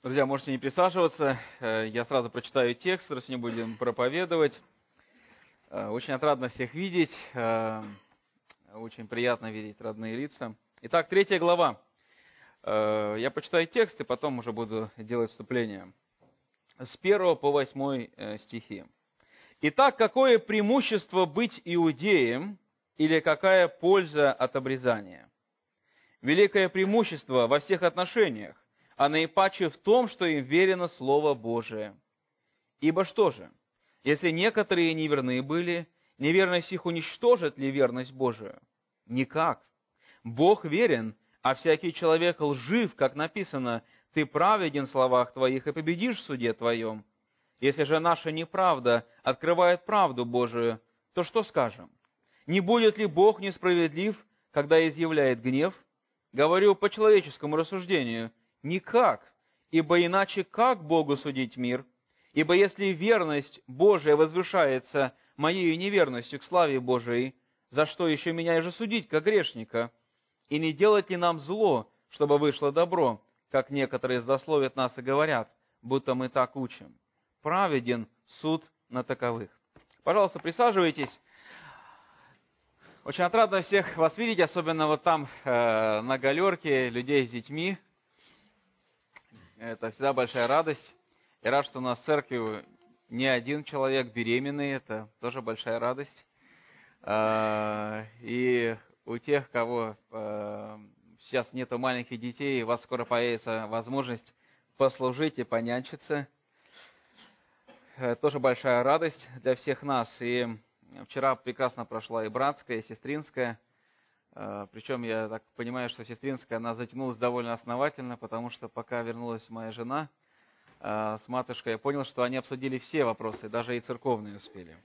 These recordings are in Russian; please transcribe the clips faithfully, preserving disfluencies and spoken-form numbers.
Друзья, можете не присаживаться. Я сразу прочитаю текст, который сегодня будем проповедовать. Очень отрадно всех видеть. Очень приятно видеть родные лица. Итак, третья глава. Я прочитаю текст и потом уже буду делать вступление. С первого по восьмой стихи. Итак, какое преимущество быть иудеем или какая польза от обрезания? Великое преимущество во всех отношениях, а наипаче в том, что им верено Слово Божие. Ибо что же, если некоторые неверны были, неверность их уничтожит ли верность Божию? Никак. Бог верен, а всякий человек лжив, как написано, ты праведен в словах твоих и победишь в суде твоем. Если же наша неправда открывает правду Божию, то что скажем? Не будет ли Бог несправедлив, когда изъявляет гнев? Говорю по человеческому рассуждению. Никак, ибо иначе как Богу судить мир? Ибо если верность Божия возвышается моей неверностью к славе Божией, за что еще меня и же судить, как грешника? И не делать ли нам зло, чтобы вышло добро, как некоторые злословят нас и говорят, будто мы так учим? Праведен суд на таковых. Пожалуйста, присаживайтесь. Очень отрадно всех вас видеть, особенно вот там э, на галерке, людей с детьми. Это всегда большая радость. Я рад, что у нас в церкви не один человек беременный, это тоже большая радость. И у тех, кого сейчас нету маленьких детей, у вас скоро появится возможность послужить и понянчиться. Тоже большая радость для всех нас. И вчера прекрасно прошла и братская, и сестринская. Причем я так понимаю, что сестринская, она затянулась довольно основательно, потому что пока вернулась моя жена с матушкой, я понял, что они обсудили все вопросы, даже и церковные успели.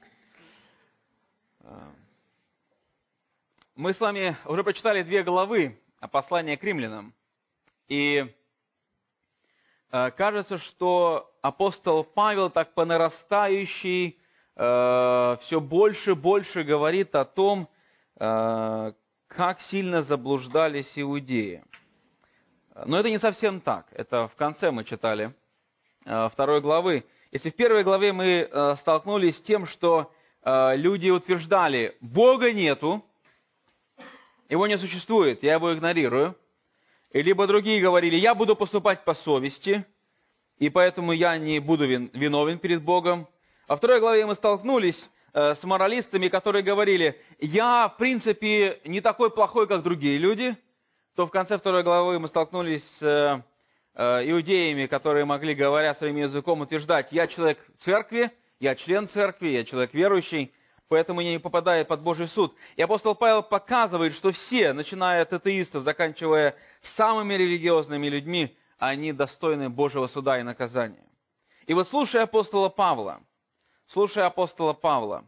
Мы с вами уже прочитали две главы послания к римлянам. И кажется, что апостол Павел так по нарастающей все больше и больше говорит о том, как сильно заблуждались иудеи. Но это не совсем так. Это в конце мы читали второй главы. Если в первой главе мы столкнулись с тем, что люди утверждали, Бога нету, Его не существует, я Его игнорирую. И либо другие говорили, я буду поступать по совести, и поэтому я не буду виновен перед Богом. Во второй главе мы столкнулись с моралистами, которые говорили, я, в принципе, не такой плохой, как другие люди, то в конце второй главы мы столкнулись с иудеями, которые могли, говоря своим языком, утверждать, я человек в церкви, я член церкви, я человек верующий, поэтому не попадает под Божий суд. И апостол Павел показывает, что все, начиная от атеистов, заканчивая самыми религиозными людьми, они достойны Божьего суда и наказания. И вот слушая апостола Павла, Слушая апостола Павла,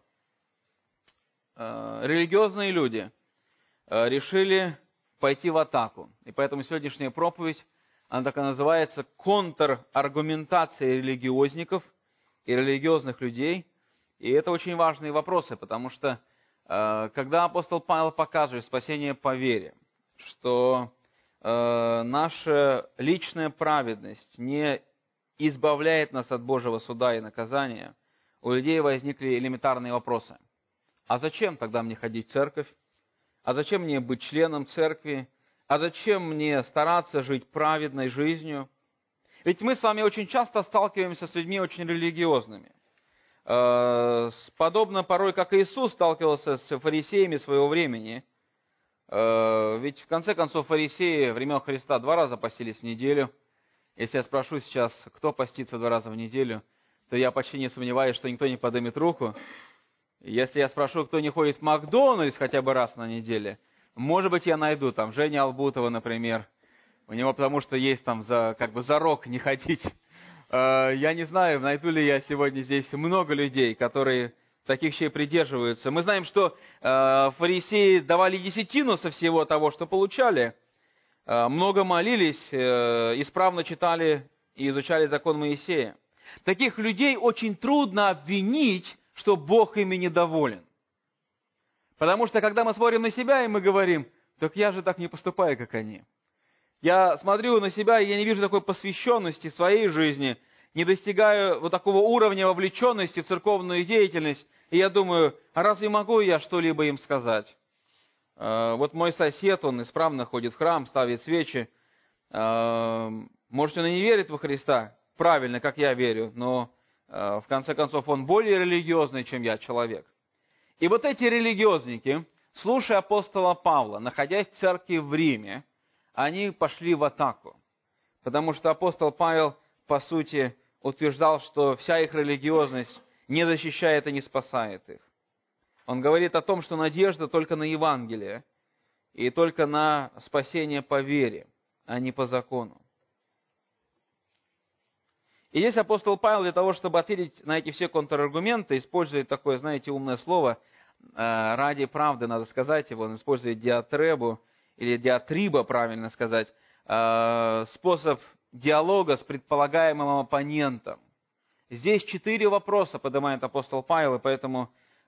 религиозные люди решили пойти в атаку. И поэтому сегодняшняя проповедь, она так и называется «Контраргументация религиозников и религиозных людей». И это очень важные вопросы, потому что когда апостол Павел показывает спасение по вере, что наша личная праведность не избавляет нас от Божьего суда и наказания, у людей возникли элементарные вопросы. А зачем тогда мне ходить в церковь? А зачем мне быть членом церкви? А зачем мне стараться жить праведной жизнью? Ведь мы с вами очень часто сталкиваемся с людьми очень религиозными. Подобно порой, как Иисус сталкивался с фарисеями своего времени. Ведь в конце концов фарисеи времен Христа два раза постились в неделю. Если я спрошу сейчас, кто постится два раза в неделю, то я почти не сомневаюсь, что никто не поднимет руку. Если я спрошу, кто не ходит в Макдональдс хотя бы раз на неделе, может быть, я найду там Женя Албутова, например. У него потому что есть там за, как бы зарок не ходить. Я не знаю, найду ли я сегодня здесь много людей, которые таких вещей придерживаются. Мы знаем, что фарисеи давали десятину со всего того, что получали. Много молились, исправно читали и изучали закон Моисея. Таких людей очень трудно обвинить, что Бог ими недоволен. Потому что, когда мы смотрим на себя, и мы говорим, так я же так не поступаю, как они. Я смотрю на себя, и я не вижу такой посвященности своей жизни, не достигаю вот такого уровня вовлеченности в церковную деятельность. И я думаю, а разве могу я что-либо им сказать? Вот мой сосед, он исправно ходит в храм, ставит свечи. Может, он и не верит во Христа, правильно, как я верю, но в конце концов он более религиозный, чем я, человек. И вот эти религиозники, слушая апостола Павла, находясь в церкви в Риме, они пошли в атаку. Потому что апостол Павел, по сути, утверждал, что вся их религиозность не защищает и не спасает их. Он говорит о том, что надежда только на Евангелие и только на спасение по вере, а не по закону. И здесь апостол Павел для того, чтобы ответить на эти все контраргументы, использует такое, знаете, умное слово, ради правды, надо сказать его, он использует диатребу, или диатриба, правильно сказать, способ диалога с предполагаемым оппонентом. Здесь четыре вопроса поднимает апостол Павел, и поэтому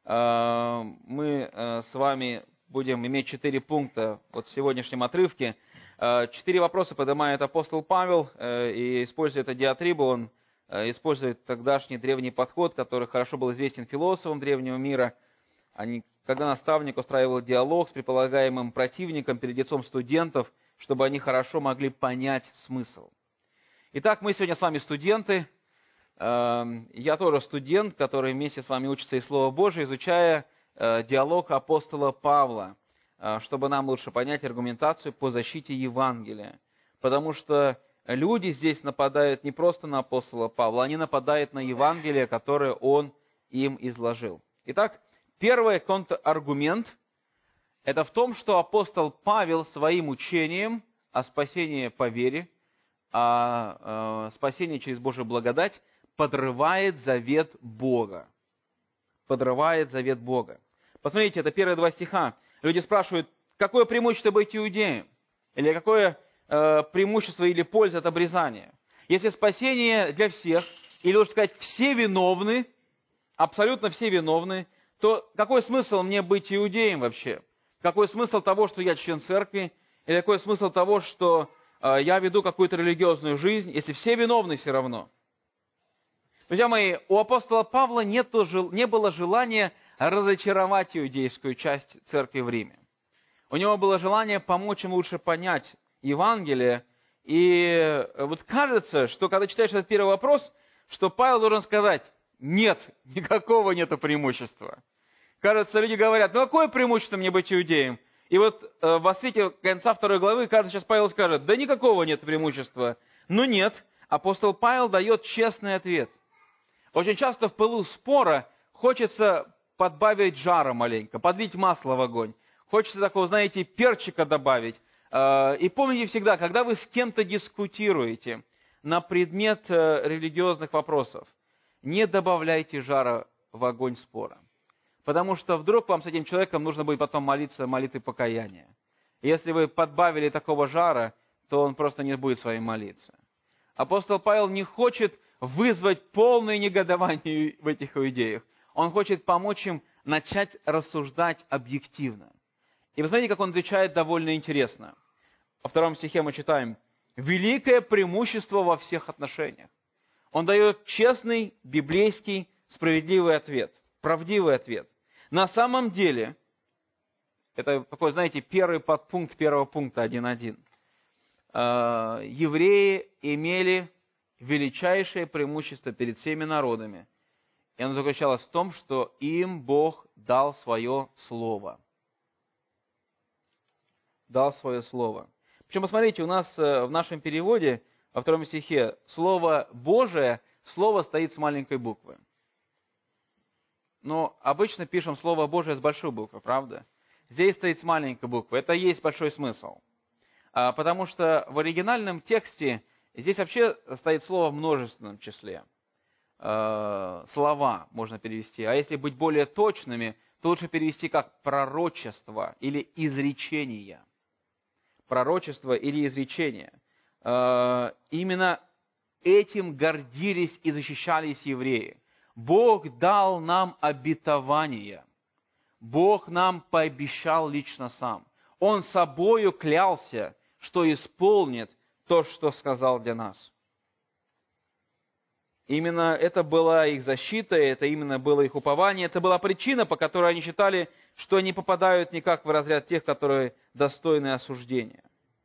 мы с вами будем иметь четыре пункта вот в сегодняшнем отрывке. Четыре вопроса поднимает апостол Павел, и используя эту диатрибу, он использует тогдашний древний подход, который хорошо был известен философам древнего мира. Они, когда наставник устраивал диалог с предполагаемым противником перед лицом студентов, чтобы они хорошо могли понять смысл. Итак, мы сегодня с вами студенты. Я тоже студент, который вместе с вами учится из Слова Божия, изучая диалог апостола Павла, чтобы нам лучше понять аргументацию по защите Евангелия. Потому что люди здесь нападают не просто на апостола Павла, они нападают на Евангелие, которое он им изложил. Итак, первый контраргумент – это в том, что апостол Павел своим учением о спасении по вере, о спасении через Божию благодать подрывает завет Бога. Подрывает завет Бога. Посмотрите, это первые два стиха. Люди спрашивают, какое преимущество быть иудеем? Или какое э, преимущество или польза от обрезания? Если спасение для всех, или лучше сказать, все виновны, абсолютно все виновны, то какой смысл мне быть иудеем вообще? Какой смысл того, что я член церкви? Или какой смысл того, что э, я веду какую-то религиозную жизнь, если все виновны все равно? Друзья мои, у апостола Павла нету, не было желания разочаровать иудейскую часть церкви в Риме. У него было желание помочь им лучше понять Евангелие. И вот кажется, что когда читаешь этот первый вопрос, что Павел должен сказать, нет, никакого нету преимущества. Кажется, люди говорят, ну какое преимущество мне быть иудеем? И вот э, в свете конца второй главы, кажется, сейчас Павел скажет, да никакого нет преимущества. Но нет, апостол Павел дает честный ответ. Очень часто в пылу спора хочется подбавить жара маленько, подлить масло в огонь. Хочется такого, знаете, перчика добавить. И помните всегда, когда вы с кем-то дискутируете на предмет религиозных вопросов, не добавляйте жара в огонь спора. Потому что вдруг вам с этим человеком нужно будет потом молиться молитвой покаяния. Если вы подбавили такого жара, то он просто не будет с вами молиться. Апостол Павел не хочет вызвать полное негодование в этих иудеях. Он хочет помочь им начать рассуждать объективно. И вы знаете, как он отвечает довольно интересно. Во втором стихе мы читаем «великое преимущество во всех отношениях». Он дает честный, библейский, справедливый ответ, правдивый ответ. На самом деле, это такой, знаете, первый подпункт первого пункта один один. Евреи имели величайшее преимущество перед всеми народами. И оно заключалось в том, что им Бог дал свое слово. Дал свое слово. Причем, посмотрите, у нас в нашем переводе, во втором стихе, слово Божие, слово стоит с маленькой буквы. Но обычно пишем слово Божие с большой буквы, правда? Здесь стоит с маленькой буквы. Это и есть большой смысл. Потому что в оригинальном тексте здесь вообще стоит слово в множественном числе. Слова можно перевести. А если быть более точными, то лучше перевести как пророчество или изречение. Пророчество или изречение. Именно этим гордились и защищались евреи. Бог дал нам обетование. Бог нам пообещал лично сам. Он собою клялся, что исполнит то, что сказал для нас. Именно это была их защита, это именно было их упование, это была причина, по которой они считали, что они попадают никак в разряд тех, которые достойны осуждения.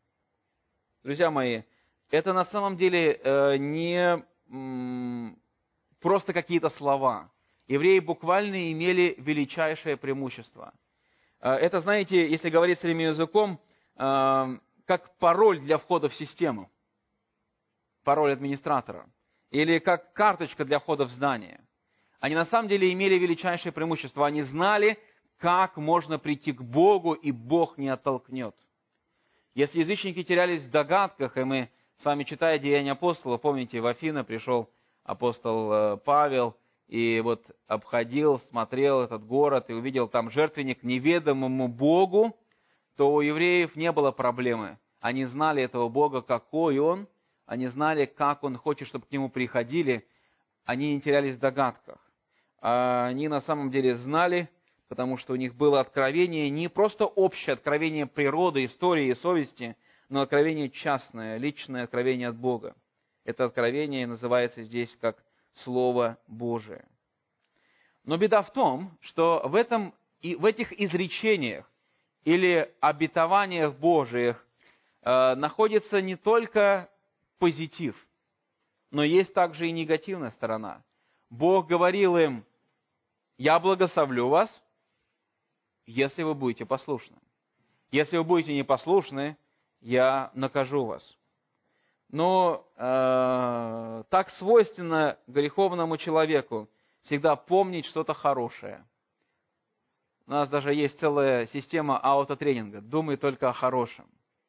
Друзья мои, это на самом деле э, не м, просто какие-то слова. Евреи буквально имели величайшее преимущество. Э, это, знаете, если говорить своим языком, э, как пароль для входа в систему. Пароль администратора. Или как карточка для входа в здание. Они на самом деле имели величайшее преимущество. Они знали, как можно прийти к Богу, и Бог не оттолкнет. Если язычники терялись в догадках, и мы с вами, читая Деяния апостолов, помните, в Афины пришел апостол Павел, и вот обходил, смотрел этот город, и увидел там жертвенник неведомому Богу, то у евреев не было проблемы. Они знали этого Бога, какой Он, они знали, как Он хочет, чтобы к Нему приходили. Они не терялись в догадках. Они на самом деле знали, потому что у них было откровение, не просто общее откровение природы, истории и совести, но откровение частное, личное откровение от Бога. Это откровение называется здесь как Слово Божие. Но беда в том, что в, этом, и в этих изречениях или обетованиях Божиих э, находится не только позитив, но есть также и негативная сторона. Бог говорил им: «Я благословлю вас, если вы будете послушны. Если вы будете непослушны, я накажу вас». Но э, так свойственно греховному человеку всегда помнить что-то хорошее. У нас даже есть целая система аутотренинга. Думай только о хорошем.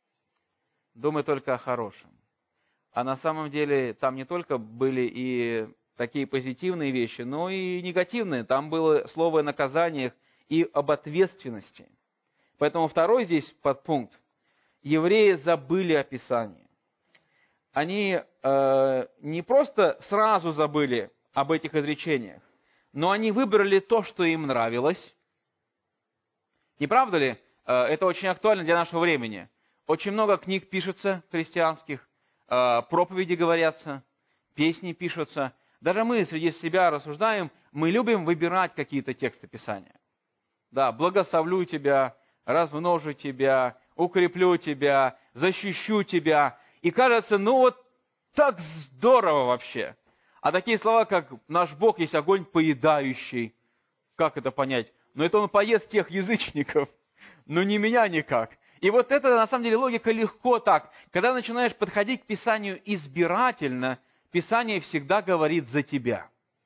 Думай только о хорошем. А на самом деле там не только были и такие позитивные вещи, но и негативные. Там было слово о наказаниях и об ответственности. Поэтому второй здесь подпункт. Евреи забыли о Писании. Они э, не просто сразу забыли об этих изречениях, но они выбрали то, что им нравилось. Не правда ли? Э, это очень актуально для нашего времени. Очень много книг пишется христианских, э, проповеди говорятся, песни пишутся. Даже мы среди себя рассуждаем, мы любим выбирать какие-то тексты Писания. Да, благословлю тебя, размножу тебя, укреплю тебя, защищу тебя. И кажется, ну вот так здорово вообще. А такие слова, как «наш Бог есть огонь поедающий». Как это понять? Ну это Он поест тех язычников, но не меня никак. И вот это на самом деле логика легко так. Когда начинаешь подходить к Писанию избирательно, Писание всегда говорит за тебя.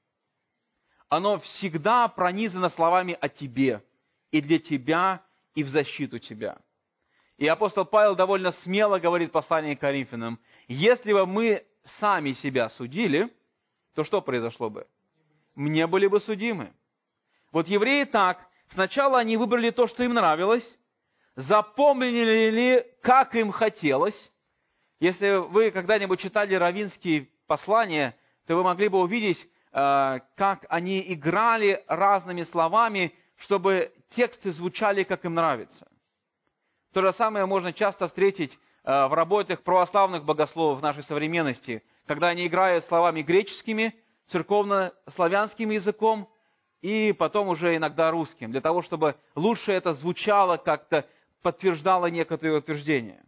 Оно всегда пронизано словами о тебе, и для тебя, и в защиту тебя. И апостол Павел довольно смело говорит в послании к Коринфянам: если бы мы сами себя судили, то что произошло бы? Не были бы судимы. Вот евреи так. Сначала они выбрали то, что им нравилось, запомнили ли, как им хотелось. Если вы когда-нибудь читали раввинские послания, то вы могли бы увидеть, как они играли разными словами, чтобы тексты звучали, как им нравится. То же самое можно часто встретить в работах православных богословов в нашей современности, когда они играют словами греческими, церковно-славянским языком и потом уже иногда русским, для того, чтобы лучше это звучало, как-то подтверждало некоторые утверждения.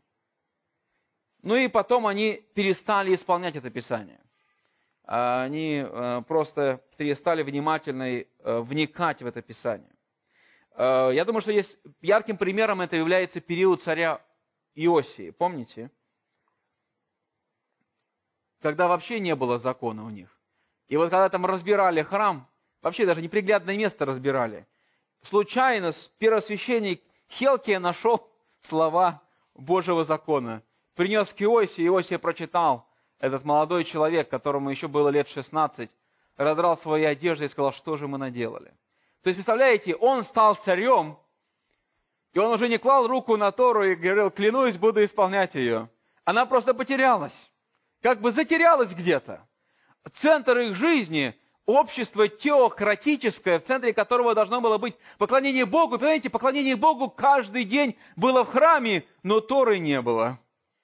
Ну и потом они перестали исполнять это Писание. Они просто перестали внимательно вникать в это Писание. Я думаю, что есть ярким примером это является период царя Иосии. Помните? Когда вообще не было закона у них. И вот когда там разбирали храм, вообще даже неприглядное место разбирали, случайно первосвященник Хилкия нашел слова Божьего закона. Принес к Иосии, Иосия прочитал. Этот молодой человек, которому еще было лет шестнадцать, раздрал свои одежды и сказал: что же мы наделали? То есть, представляете, он стал царем, и он уже не клал руку на Тору и говорил: клянусь, буду исполнять ее. Она просто потерялась. Как бы затерялась где-то. Центр их жизни, общество теократическое, в центре которого должно было быть поклонение Богу. Понимаете, поклонение Богу каждый день было в храме, но Торы не было.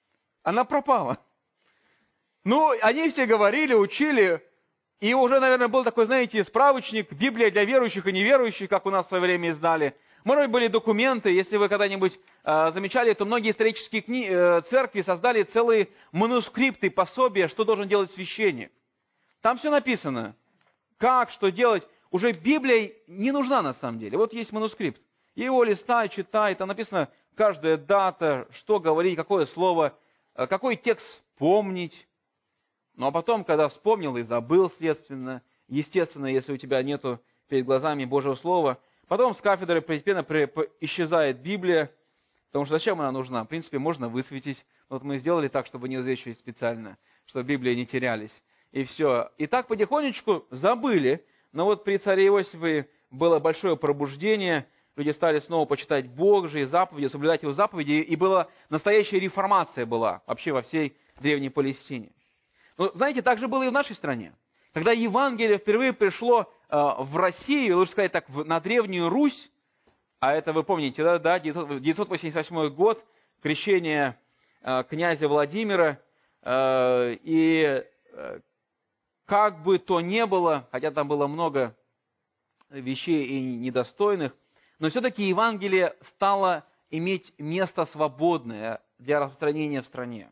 Она пропала. Ну, они все говорили, учили, и уже, наверное, был такой, знаете, справочник, Библия для верующих и неверующих, как у нас в свое время издали. Может быть, были документы, если вы когда-нибудь э, замечали, то многие исторические кни... э, церкви создали целые манускрипты, пособия, что должен делать священник. Там все написано, как, что делать. Уже Библия не нужна на самом деле. Вот есть манускрипт. Его листай, читай, там написано каждая дата, что говорить, какое слово, э, какой текст вспомнить. Ну а потом, когда вспомнил и забыл, следственно, естественно, если у тебя нету перед глазами Божьего Слова, потом с кафедры постепенно исчезает Библия, потому что зачем она нужна? В принципе, можно высветить. Вот мы сделали так, чтобы не высвечивать специально, чтобы Библии не терялись. И все. И так потихонечку забыли. Но вот при царе Иосифе было большое пробуждение, люди стали снова почитать Божьи заповеди, соблюдать его заповеди, и была настоящая реформация была вообще во всей Древней Палестине. Но, знаете, так же было и в нашей стране. Когда Евангелие впервые пришло э, в Россию, лучше сказать так, в, на Древнюю Русь, а это вы помните, да, да девятьсот восемьдесят восьмой год, крещение э, князя Владимира, э, и э, как бы то ни было, хотя там было много вещей и недостойных, но все-таки Евангелие стало иметь место свободное для распространения в стране.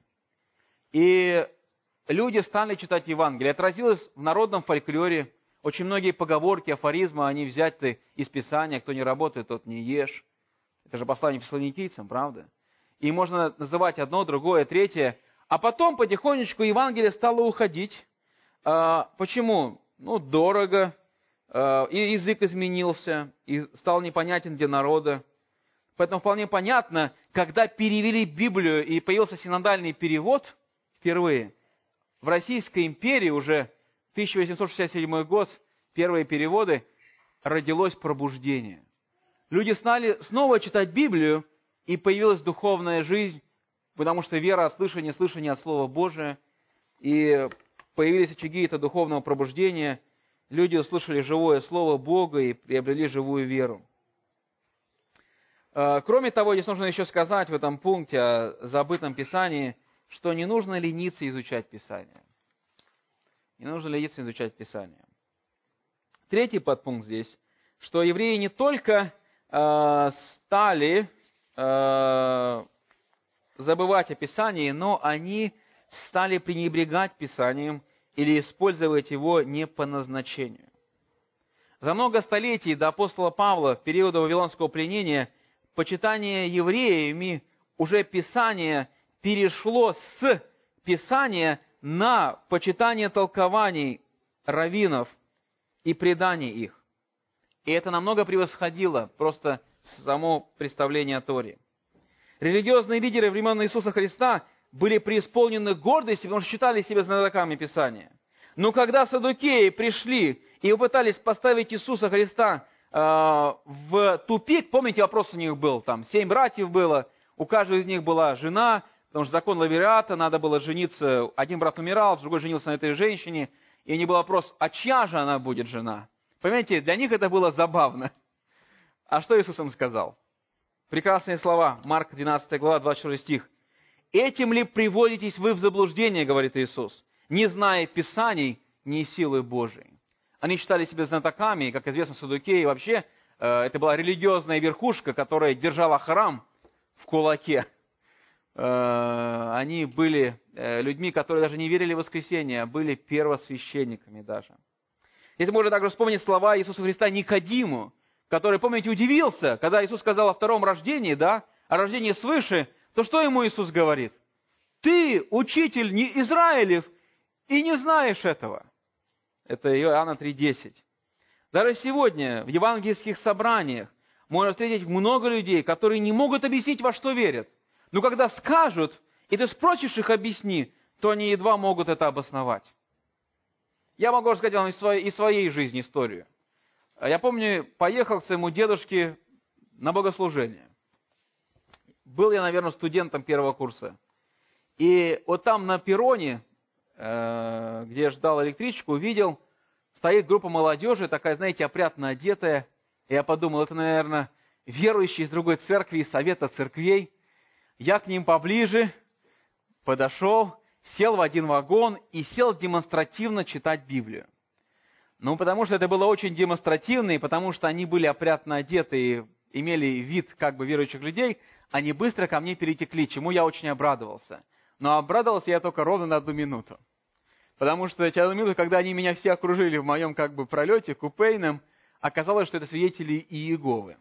И люди стали читать Евангелие. Отразилось в народном фольклоре. Очень многие поговорки, афоризмы, они взяты из Писания. Кто не работает, тот не ешь. Это же послание фессалоникийцам, правда? И можно называть одно, другое, третье. А потом потихонечку Евангелие стало уходить. Почему? Ну, дорого. И язык изменился, и стал непонятен для народа. Поэтому вполне понятно, когда перевели Библию и появился синодальный перевод впервые, в Российской империи уже тысяча восемьсот шестьдесят седьмой год, первые переводы, родилось пробуждение. Люди стали снова читать Библию, и появилась духовная жизнь, потому что вера от слышания, слышание от Слова Божия, и появились очаги этого духовного пробуждения. Люди услышали живое Слово Бога и приобрели живую веру. Кроме того, здесь нужно еще сказать в этом пункте о забытом Писании, что не нужно лениться изучать Писание. Не нужно лениться изучать Писание. Третий подпункт здесь, что евреи не только э, стали э, забывать о Писании, но они стали пренебрегать Писанием или использовать его не по назначению. За много столетий до апостола Павла, в период вавилонского пленения, почитание евреями уже Писание перешло с Писания на почитание толкований раввинов и преданий их. И это намного превосходило просто само представление о Торе. Религиозные лидеры времен Иисуса Христа были преисполнены гордости, потому что считали себя знатоками Писания. Но когда саддукеи пришли и попытались поставить Иисуса Христа э, в тупик, помните, вопрос у них был, там семь братьев было, у каждого из них была жена, потому что закон лавиата, надо было жениться, один брат умирал, другой женился на этой женщине, и не был вопрос, а чья же она будет жена? Понимаете, для них это было забавно. А что Иисус им сказал? Прекрасные слова, Марк двенадцатая глава, двадцать второй стих. «Этим ли приводитесь вы в заблуждение, — говорит Иисус, — не зная Писаний, ни силы Божией». Они считали себя знатоками, и, как известно, саддукеи вообще, э, это была религиозная верхушка, которая держала храм в кулаке. Э, они были э, людьми, которые даже не верили в воскресение, а были первосвященниками даже. Если можно также вспомнить слова Иисуса Христа Никодиму, который, помните, удивился, когда Иисус сказал о втором рождении, да, о рождении свыше, то что ему Иисус говорит? Ты, учитель не Израилев, и не знаешь этого. Это Иоанна три десять. Даже сегодня в евангельских собраниях можно встретить много людей, которые не могут объяснить, во что верят. Но когда скажут, и ты спросишь их объясни, то они едва могут это обосновать. Я могу рассказать вам из своей, из своей жизни историю. Я помню, поехал к своему дедушке на богослужение. Был я, наверное, студентом первого курса. И вот там на перроне, где я ждал электричку, увидел, стоит группа молодежи, такая, знаете, опрятно одетая. И я подумал, это, наверное, верующие из другой церкви, из совета церквей. Я к ним поближе, подошел, сел в один вагон и сел демонстративно читать Библию. Ну, потому что это было очень демонстративно, и потому что они были опрятно одеты и имели вид как бы верующих людей, они быстро ко мне перетекли, чему я очень обрадовался. Но обрадовался я только ровно на одну минуту. Потому что через одну минуту, когда они меня все окружили в моем как бы пролете купейном, оказалось, что это свидетели Иеговы.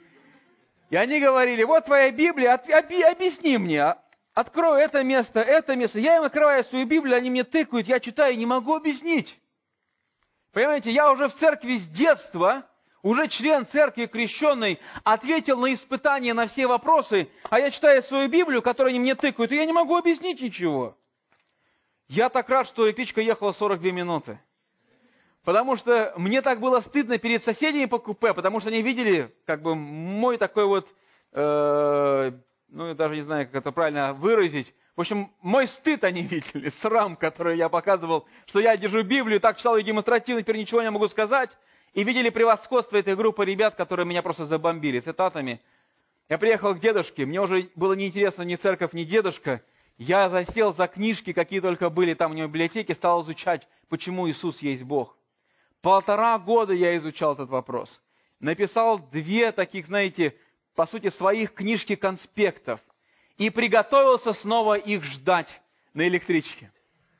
И они говорили: вот твоя Библия, объясни мне, открой это место, это место. Я им открываю свою Библию, они мне тыкают, я читаю, не могу объяснить. Понимаете, я уже в церкви с детства, уже член церкви крещенный, ответил на испытания, на все вопросы, а я читаю свою Библию, которую они мне тыкают, и я не могу объяснить ничего. Я так рад, что электричка ехала сорок две минуты. Потому что мне так было стыдно перед соседями по купе, потому что они видели как бы мой такой вот, э, ну, я даже не знаю, как это правильно выразить. В общем, мой стыд они видели, срам, который я показывал, что я держу Библию, так читал ее демонстративно, теперь ничего не могу сказать. И видели превосходство этой группы ребят, которые меня просто забомбили цитатами. Я приехал к дедушке, мне уже было неинтересно ни церковь, ни дедушка. Я засел за книжки, какие только были там у него в библиотеке, стал изучать, почему Иисус есть Бог. Полтора года я изучал этот вопрос. Написал две таких, знаете, по сути, своих книжки конспектов. И приготовился снова их ждать на электричке.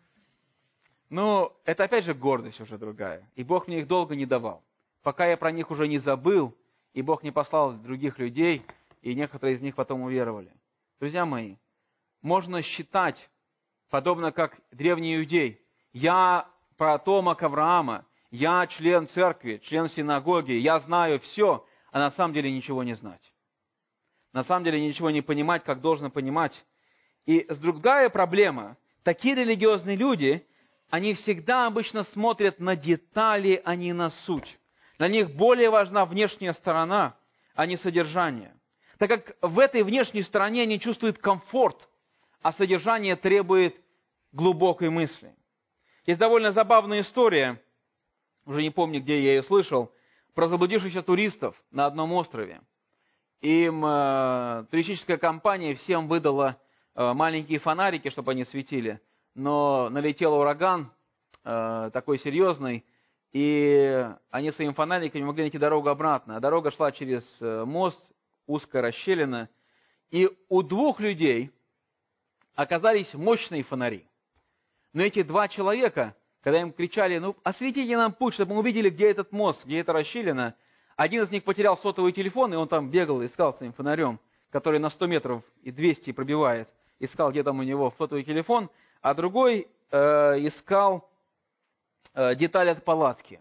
Ну, это опять же гордость уже другая. И Бог мне их долго не давал. Пока я про них уже не забыл, и Бог не послал других людей, и некоторые из них потом уверовали. Друзья мои, можно считать, подобно как древний иудей, я потомок Авраама, я член церкви, член синагоги, я знаю все, а на самом деле ничего не знать. На самом деле ничего не понимать, как должно понимать. И другая проблема. Такие религиозные люди, они всегда обычно смотрят на детали, а не на суть. Для них более важна внешняя сторона, а не содержание. Так как в этой внешней стороне они чувствуют комфорт, а содержание требует глубокой мысли. Есть довольно забавная история, уже не помню, где я ее слышал, про заблудившихся туристов на одном острове. Им э, туристическая компания всем выдала э, маленькие фонарики, чтобы они светили, но налетел ураган э, такой серьезный, и они своими фонариками не могли найти дорогу обратно. А дорога шла через э, мост, узкая расщелина, и у двух людей оказались мощные фонари. Но эти два человека, когда им кричали: ну, осветите нам путь, чтобы мы увидели, где этот мост, где эта расщелина, один из них потерял сотовый телефон, и он там бегал, искал своим фонарем, который на сто метров и двести пробивает, искал, где там у него сотовый телефон, а другой э, искал э, деталь от палатки.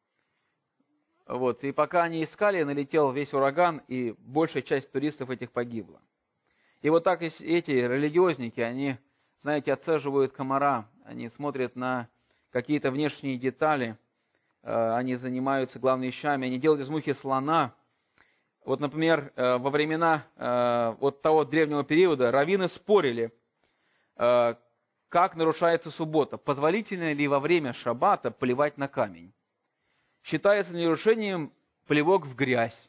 Вот. И пока они искали, налетел весь ураган, и большая часть туристов этих погибла. И вот так эти религиозники, они, знаете, отцеживают комара, они смотрят на какие-то внешние детали, они занимаются главными вещами, они делают из мухи слона. Вот, например, во времена вот того древнего периода раввины спорили, как нарушается суббота. Позволительно ли во время шаббата плевать на камень? Считается ли нарушением плевок в грязь?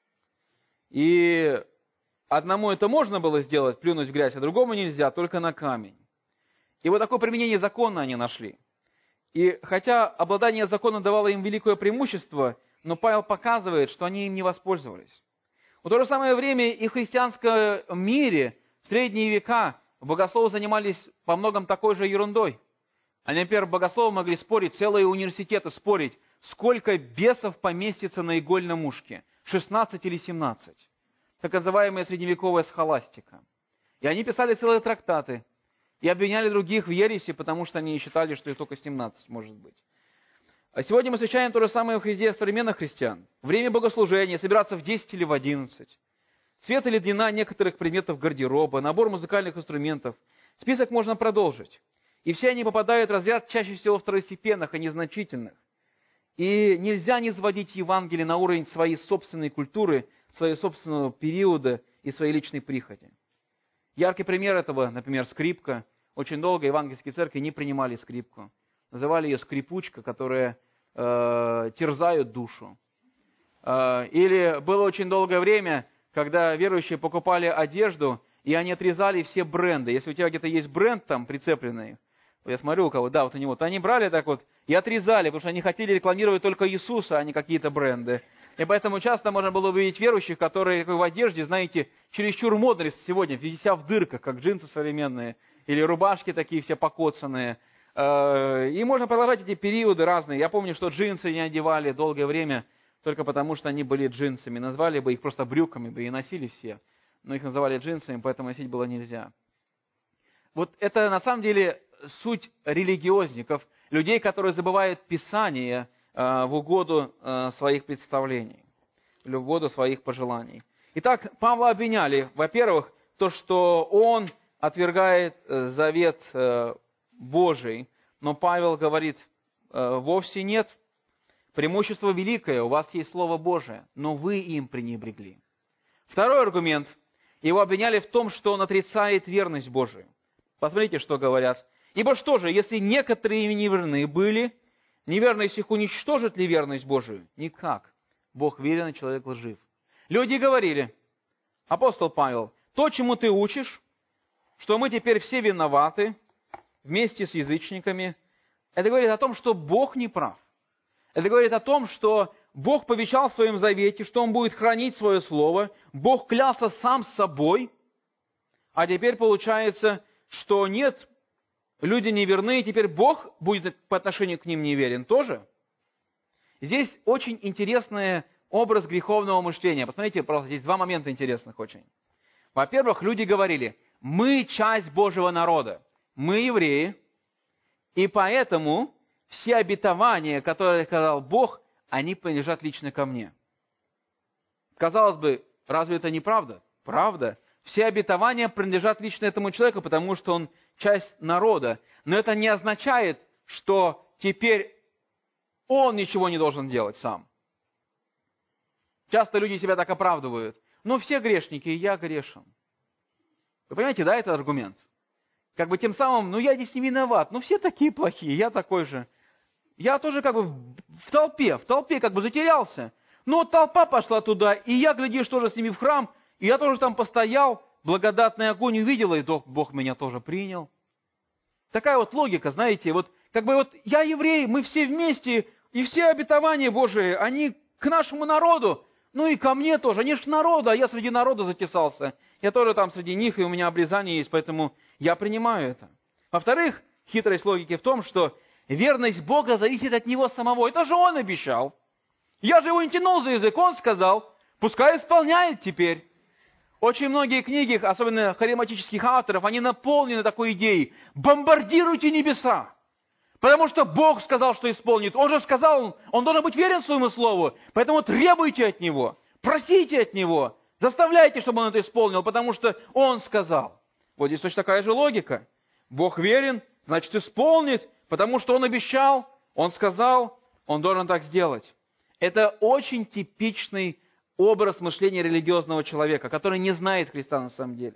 И одному это можно было сделать, плюнуть в грязь, а другому нельзя, только на камень. И вот такое применение закона они нашли. И хотя обладание законом давало им великое преимущество, но Павел показывает, что они им не воспользовались. В то же самое время и в христианском мире в средние века богословы занимались по многом такой же ерундой. Они, например, богословы могли спорить, целые университеты спорить, сколько бесов поместится на игольном ушке, шестнадцать или семнадцать. Так называемая средневековая схоластика. И они писали целые трактаты. И обвиняли других в ереси, потому что они считали, что их только семнадцать может быть. А сегодня мы встречаем то же самое в среде современных христиан. Время богослужения, собираться в десять или в одиннадцать. Цвет или длина некоторых предметов гардероба, набор музыкальных инструментов. Список можно продолжить. И все они попадают в разряд чаще всего второстепенных и незначительных. И нельзя не сводить Евангелие на уровень своей собственной культуры, своего собственного периода и своей личной прихоти. Яркий пример этого, например, скрипка. Очень долго евангельские церкви не принимали скрипку. Называли ее скрипучка, которая э, терзает душу. Э, или было очень долгое время, когда верующие покупали одежду, и они отрезали все бренды. Если у тебя где-то есть бренд там прицепленный, я смотрю у кого, да, вот у него, то они брали так вот и отрезали, потому что они хотели рекламировать только Иисуса, а не какие-то бренды. И поэтому часто можно было увидеть верующих, которые в одежде, знаете, чересчур модные сегодня, вся в дырках, как джинсы современные, или рубашки такие все покоцанные. И можно продолжать эти периоды разные. Я помню, что джинсы не одевали долгое время, только потому что они были джинсами. Назвали бы их просто брюками, бы и носили все. Но их называли джинсами, поэтому носить было нельзя. Вот это на самом деле суть религиозников, людей, которые забывают Писание э, в угоду э, своих представлений, в угоду своих пожеланий. Итак, Павла обвиняли, во-первых, то, что он отвергает э, завет э, Божий, но Павел говорит, э, вовсе нет. Преимущество великое, у вас есть Слово Божие, но вы им пренебрегли. Второй аргумент. Его обвиняли в том, что он отрицает верность Божию. Посмотрите, что говорят. Ибо что же, если некоторые неверны были, неверность их уничтожит ли верность Божию? Никак. Бог верен, и человек лжив. Люди говорили, апостол Павел, то, чему ты учишь, что мы теперь все виноваты вместе с язычниками, это говорит о том, что Бог не прав. Это говорит о том, что Бог повещал в своем завете, что Он будет хранить свое слово. Бог клялся сам с собой. А теперь получается, что нет, люди неверны, и теперь Бог будет по отношению к ним неверен тоже. Здесь очень интересный образ греховного мышления. Посмотрите, просто здесь два момента интересных очень. Во-первых, люди говорили, мы часть Божьего народа, мы евреи, и поэтому все обетования, которые сказал Бог, они принадлежат лично ко мне. Казалось бы, разве это не правда? Правда. Все обетования принадлежат лично этому человеку, потому что он часть народа. Но это не означает, что теперь он ничего не должен делать сам. Часто люди себя так оправдывают. Ну, все грешники, и я грешен. Вы понимаете, да, этот аргумент? Как бы тем самым, ну я здесь не виноват, ну все такие плохие, я такой же. Я тоже как бы в толпе, в толпе как бы затерялся. Но вот толпа пошла туда, и я, глядишь, тоже с ними в храм, и я тоже там постоял, благодатный огонь увидел, и Бог меня тоже принял. Такая вот логика, знаете, вот как бы вот я еврей, мы все вместе, и все обетования Божии, они к нашему народу, ну и ко мне тоже. Они же народа, а я среди народа затесался. Я тоже там среди них, и у меня обрезание есть, поэтому я принимаю это. Во-вторых, хитрость логики в том, что верность Бога зависит от Него самого. Это же Он обещал. Я же его не тянул за язык, Он сказал, пускай исполняет теперь. Очень многие книги, особенно харизматических авторов, они наполнены такой идеей. Бомбардируйте небеса. Потому что Бог сказал, что исполнит. Он же сказал, Он должен быть верен своему слову. Поэтому требуйте от Него, просите от Него, заставляйте, чтобы Он это исполнил, потому что Он сказал. Вот здесь точно такая же логика. Бог верен, значит исполнит, потому что Он обещал, Он сказал, Он должен так сделать. Это очень типичный образ мышления религиозного человека, который не знает Христа на самом деле.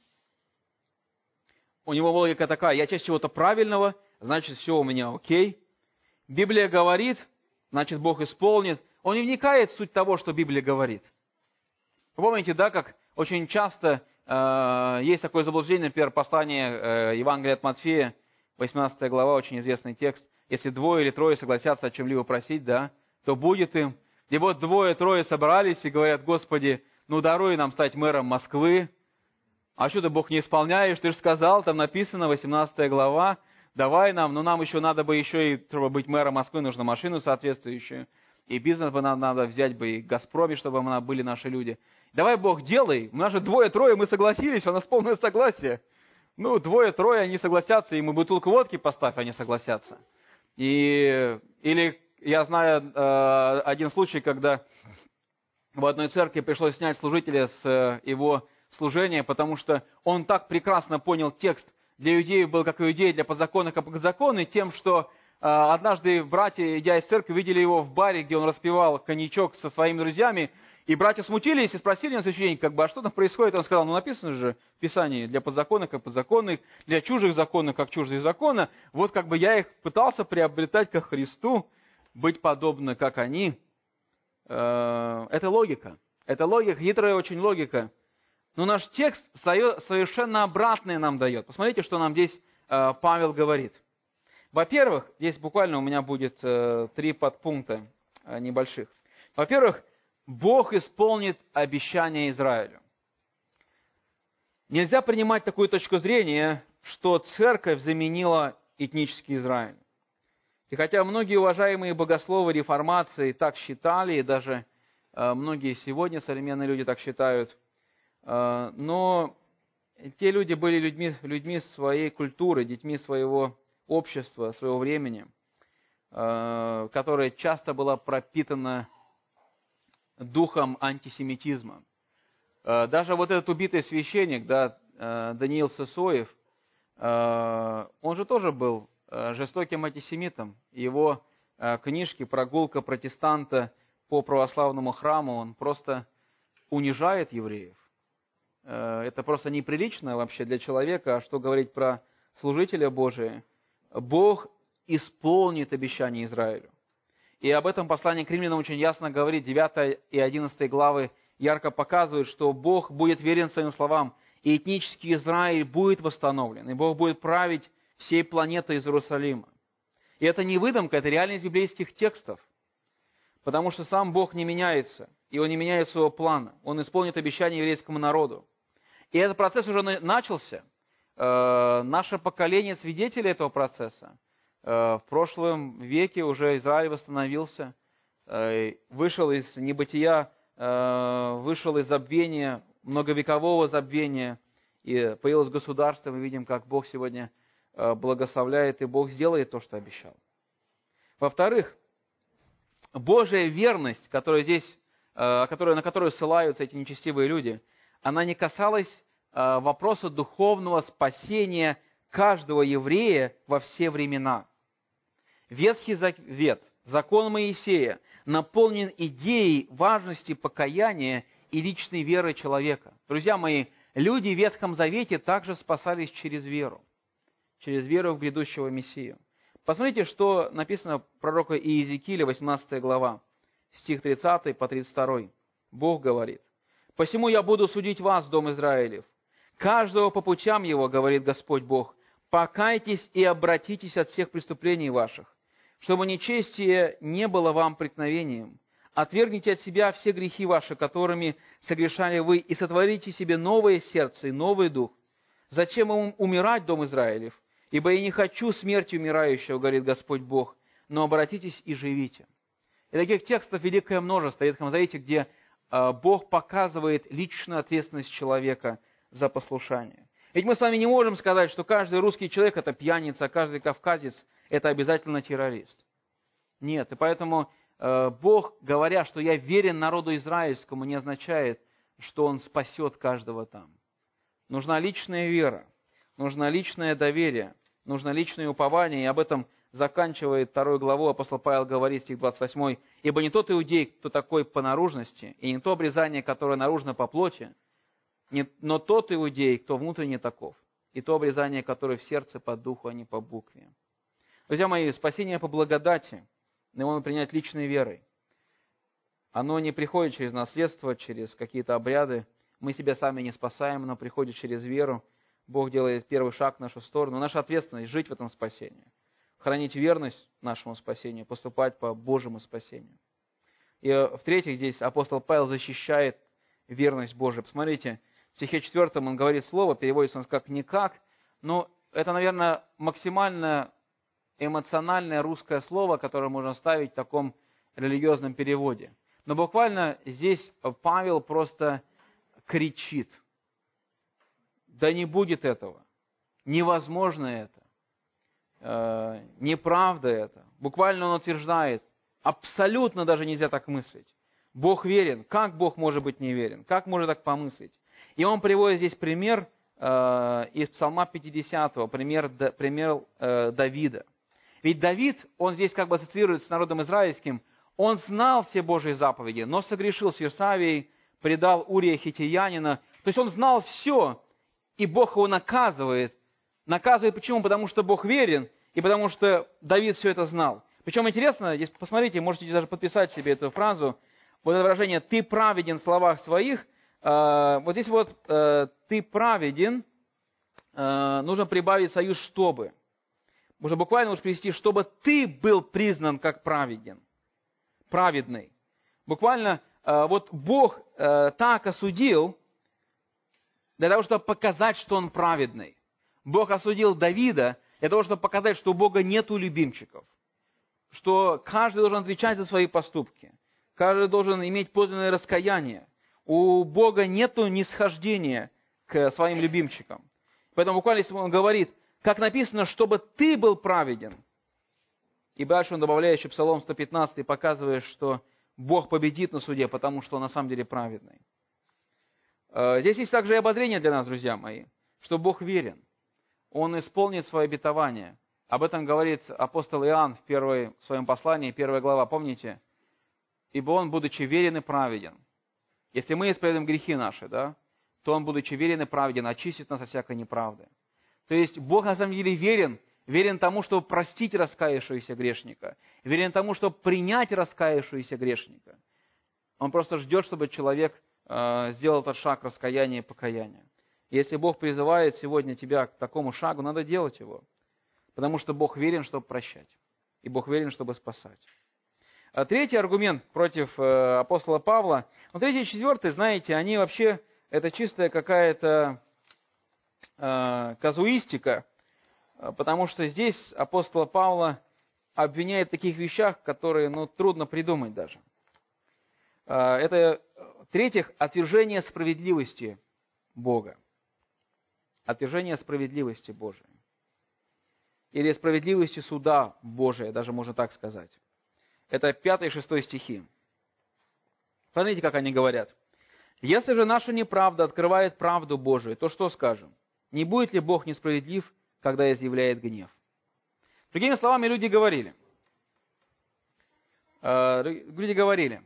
У него логика такая, я часть чего-то правильного, значит все у меня окей. Библия говорит, значит Бог исполнит. Он не вникает в суть того, что Библия говорит. Вы помните, да, как очень часто э, есть такое заблуждение, например, послание э, Евангелия от Матфея, восемнадцатая глава, очень известный текст. Если двое или трое согласятся о чем-либо просить, да, то будет им. И вот двое-трое собрались и говорят, Господи, ну даруй нам стать мэром Москвы. А что ты, Бог, не исполняешь? Ты же сказал, там написано, восемнадцатая глава, давай нам, но нам еще надо бы еще и, чтобы быть мэром Москвы, нужно машину соответствующую. И бизнес бы нам надо взять бы, и Газпроме, чтобы мы были наши люди. Давай, Бог, делай. У нас же двое-трое, мы согласились, у нас полное согласие. Ну, двое-трое, они согласятся, им и бутылку водки поставь, они согласятся. И, или я знаю э, один случай, когда в одной церкви пришлось снять служителя с э, его служения, потому что он так прекрасно понял текст. Для иудеев был как иудей, для подзаконных как подзаконный, тем, что э, однажды братья, идя из церкви, видели его в баре, где он распивал коньячок со своими друзьями, и братья смутились и спросили на следующий день, как бы, а что там происходит? Он сказал, ну написано же в Писании, для подзаконных как подзаконных, для чужих законов как чужие закона. Вот как бы я их пытался приобретать ко Христу, быть подобно, как они. Э, это логика. Это логика, хитрая очень логика. Но наш текст совершенно обратное нам дает. Посмотрите, что нам здесь Павел говорит. Во-первых, здесь буквально у меня будет три подпункта небольших. Во-первых, Бог исполнит обещание Израилю. Нельзя принимать такую точку зрения, что церковь заменила этнический Израиль. И хотя многие уважаемые богословы реформации так считали, и даже многие сегодня современные люди так считают, но те люди были людьми, людьми своей культуры, детьми своего общества, своего времени, которое часто было пропитано духом антисемитизма. Даже вот этот убитый священник, да, Даниил Сысоев, он же тоже был жестоким антисемитом. Его книжки «Прогулка протестанта по православному храму», он просто унижает евреев. Это просто неприлично вообще для человека, а что говорить про служителя Божия. Бог исполнит обещание Израилю. И об этом послание к римлянам очень ясно говорит. девятая и одиннадцатая главы ярко показывают, что Бог будет верен своим словам, и этнический Израиль будет восстановлен, и Бог будет править всей планетой из Иерусалима. И это не выдумка, это реальность библейских текстов. Потому что сам Бог не меняется, и Он не меняет своего плана. Он исполнит обещание еврейскому народу. И этот процесс уже начался. Наше поколение свидетелей этого процесса. В прошлом веке уже Израиль восстановился, вышел из небытия, вышел из забвения, многовекового забвения, и появилось государство. Мы видим, как Бог сегодня благословляет, и Бог сделает то, что обещал. Во-вторых, Божья верность, которая здесь, которая, на которую ссылаются эти нечестивые люди, она не касалась вопроса духовного спасения каждого еврея во все времена. Ветхий Завет, закон Моисея, наполнен идеей важности покаяния и личной веры человека. Друзья мои, люди в Ветхом Завете также спасались через веру, через веру в грядущего Мессию. Посмотрите, что написано в пророка Иезекииля, восемнадцатая глава, стих тридцатый по тридцать второй. Бог говорит: «Посему я буду судить вас, дом Израилев, каждого по путям его, говорит Господь Бог, покайтесь и обратитесь от всех преступлений ваших, чтобы нечестие не было вам преткновением. Отвергните от себя все грехи ваши, которыми согрешали вы, и сотворите себе новое сердце и новый дух. Зачем вам умирать, дом Израилев? Ибо я не хочу смерти умирающего, говорит Господь Бог, но обратитесь и живите». И таких текстов великое множество в Ветхом Завете, где Бог показывает личную ответственность человека за послушание. Ведь мы с вами не можем сказать, что каждый русский человек – это пьяница, а каждый кавказец – это обязательно террорист. Нет, и поэтому э, Бог, говоря, что я верен народу израильскому, не означает, что Он спасет каждого там. Нужна личная вера, нужно личное доверие, нужно личное упование, и об этом заканчивает вторую главу апостол Павел говорит, стих двадцать восьмой, «Ибо не тот иудей, кто такой по наружности, и не то обрезание, которое наружно по плоти, но тот иудей, кто внутренне таков, и то обрезание, которое в сердце по духу, а не по букве». Друзья мои, спасение по благодати, его надо принять личной верой. Оно не приходит через наследство, через какие-то обряды. Мы себя сами не спасаем, оно приходит через веру. Бог делает первый шаг в нашу сторону. Наша ответственность – жить в этом спасении. Хранить верность нашему спасению, поступать по Божьему спасению. И в-третьих, здесь апостол Павел защищает верность Божию. Посмотрите, в стихе четвертом он говорит слово, переводится он как «никак», но это, наверное, максимально эмоциональное русское слово, которое можно ставить в таком религиозном переводе. Но буквально здесь Павел просто кричит: да не будет этого, невозможно это, э, неправда это. Буквально он утверждает, абсолютно даже нельзя так мыслить. Бог верен. Как Бог может быть неверен? Как можно так помыслить? И он приводит здесь пример э, из Псалма пятидесятого, пример, да, пример э, Давида. Ведь Давид, он здесь как бы ассоциируется с народом израильским, он знал все Божьи заповеди, но согрешил с Версавией, предал Урия Хитиянина. То есть он знал все, и Бог его наказывает. Наказывает почему? Потому что Бог верен, и потому что Давид все это знал. Причем интересно, здесь посмотрите, можете даже подписать себе эту фразу, вот это выражение «ты праведен в словах своих», вот здесь вот «ты праведен», нужно прибавить союз «чтобы». Можно буквально нужно привести, чтобы ты был признан как праведен, праведный. Буквально вот Бог так осудил, для того, чтобы показать, что он праведный. Бог осудил Давида для того, чтобы показать, что у Бога нету любимчиков, что каждый должен отвечать за свои поступки, каждый должен иметь подлинное раскаяние. У Бога нету нисхождения к своим любимчикам. Поэтому буквально если он говорит, как написано, чтобы ты был праведен. И дальше он добавляет еще Псалом сто пятнадцать, показывая, что Бог победит на суде, потому что он на самом деле праведный. Здесь есть также и ободрение для нас, друзья мои, что Бог верен. Он исполнит свое обетование. Об этом говорит апостол Иоанн в, первой, в своем послании, первая глава, помните? Ибо он, будучи верен и праведен. Если мы исповедуем грехи наши, да, то он, будучи верен и праведен, очистит нас от всякой неправды. То есть Бог на самом деле верен, верен тому, чтобы простить раскаявшегося грешника, верен тому, чтобы принять раскаявшегося грешника. Он просто ждет, чтобы человек э, сделал этот шаг раскаяния и покаяния. Если Бог призывает сегодня тебя к такому шагу, надо делать его. Потому что Бог верен, чтобы прощать. И Бог верен, чтобы спасать. А третий аргумент против э, апостола Павла. Ну, третий и четвертый, знаете, они вообще, это чистая какая-то э, казуистика. Потому что здесь апостола Павла обвиняет в таких вещах, которые, ну, трудно придумать даже. Э, это, в-третьих, отвержение справедливости Бога. Отвержение справедливости Божией. Или справедливости суда Божия, даже можно так сказать. Это пятый и шестой стихи. Смотрите, как они говорят. «Если же наша неправда открывает правду Божию, то что скажем? Не будет ли Бог несправедлив, когда изъявляет гнев?» Другими словами, люди говорили. Люди говорили,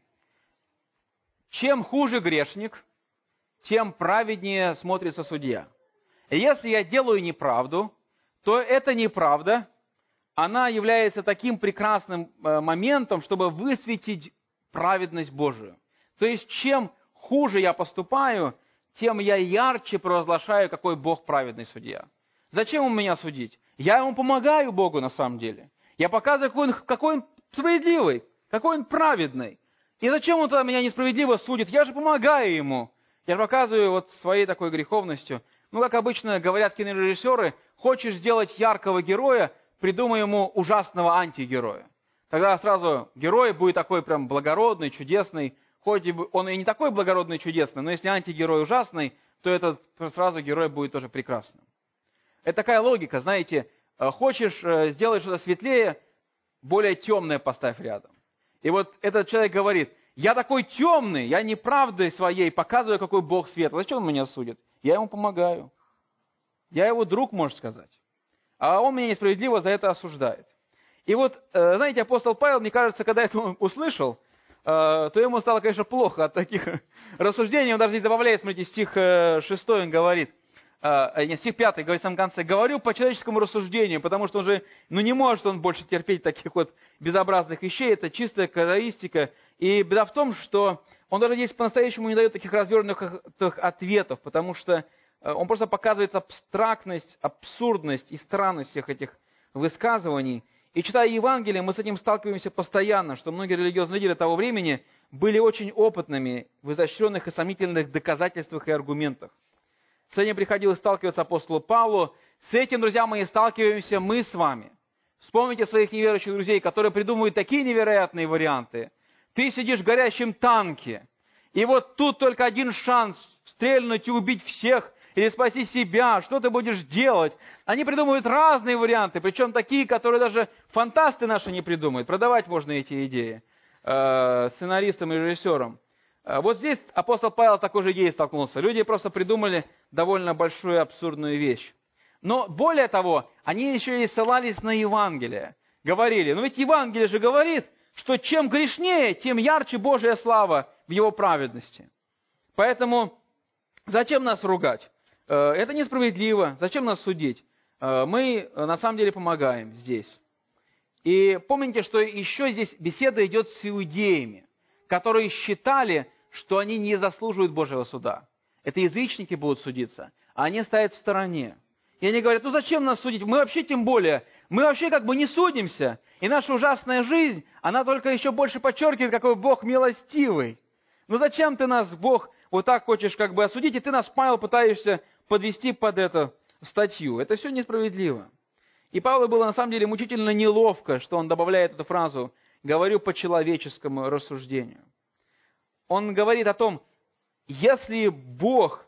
чем хуже грешник, тем праведнее смотрится судья. Если я делаю неправду, то эта неправда, она является таким прекрасным моментом, чтобы высветить праведность Божию. То есть, чем хуже я поступаю, тем я ярче провозглашаю, какой Бог праведный судья. Зачем ему меня судить? Я ему помогаю Богу на самом деле. Я показываю, какой он, какой он справедливый, какой он праведный. И зачем он тогда меня несправедливо судит? Я же помогаю ему. Я же показываю вот своей такой греховностью. Ну, как обычно говорят кинорежиссеры, хочешь сделать яркого героя, придумай ему ужасного антигероя. Тогда сразу герой будет такой прям благородный, чудесный. Хоть он и не такой благородный и чудесный, но если антигерой ужасный, то этот сразу герой будет тоже прекрасным. Это такая логика, знаете, хочешь сделать что-то светлее, более темное поставь рядом. И вот этот человек говорит, я такой темный, я неправдой своей показываю, какой Бог светлый. Зачем он меня судит? Я ему помогаю. Я его друг, можно сказать. А он меня несправедливо за это осуждает. И вот, знаете, апостол Павел, мне кажется, когда это он услышал, то ему стало, конечно, плохо от таких рассуждений. Он даже здесь добавляет, смотрите, стих шестой он говорит, нет, стих пятый говорит в самом конце, говорю по человеческому рассуждению, потому что он же, ну не может он больше терпеть таких вот безобразных вещей, это чистая казуистика. И беда в том, что он даже здесь по-настоящему не дает таких развернутых ответов, потому что он просто показывает абстрактность, абсурдность и странность всех этих высказываний. И читая Евангелие, мы с этим сталкиваемся постоянно, что многие религиозные лидеры того времени были очень опытными в изощренных и сомнительных доказательствах и аргументах. С этим приходилось сталкиваться апостолу Павлу. С этим, друзья мои, сталкиваемся мы с вами. Вспомните своих неверующих друзей, которые придумывают такие невероятные варианты. Ты сидишь в горящем танке, и вот тут только один шанс стрельнуть и убить всех, или спаси себя, что ты будешь делать? Они придумывают разные варианты, причем такие, которые даже фантасты наши не придумают. Продавать можно эти идеи э, сценаристам и режиссерам. Э, вот здесь апостол Павел с такой же идеей столкнулся. Люди просто придумали довольно большую абсурдную вещь. Но более того, они еще и ссылались на Евангелие. Говорили, ну ведь Евангелие же говорит, что чем грешнее, тем ярче Божья слава в его праведности. Поэтому зачем нас ругать? Это несправедливо. Зачем нас судить? Мы на самом деле помогаем здесь. И помните, что еще здесь беседа идет с иудеями, которые считали, что они не заслуживают Божьего суда. Это язычники будут судиться, а они стоят в стороне. И они говорят, ну зачем нас судить? Мы вообще тем более, мы вообще как бы не судимся. И наша ужасная жизнь, она только еще больше подчеркивает, какой Бог милостивый. Ну зачем ты нас, Бог, вот так хочешь как бы осудить, и ты нас, Павел, пытаешься подвести под эту статью. Это все несправедливо. И Павлу было на самом деле мучительно неловко, что он добавляет эту фразу «говорю по человеческому рассуждению». Он говорит о том, если Бог